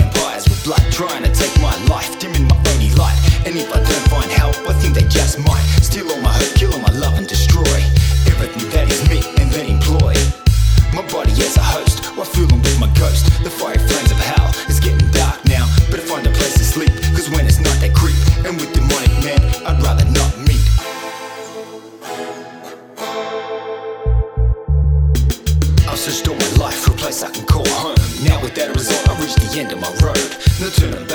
vampires with blood trying to take my life, dimming my only light. And if I don't find help, I think they just might steal all my hope, kill all my love and destroy everything that is me and then employ my body as a host, while fooling with my ghost. The fiery flames of hell is getting dark now. Better find a place to sleep, cause when it's night they creep. And with demonic men, I'd rather not meet. I've searched all my life for a place I can call home. Now with that result, I reached the end of my road. No turning back.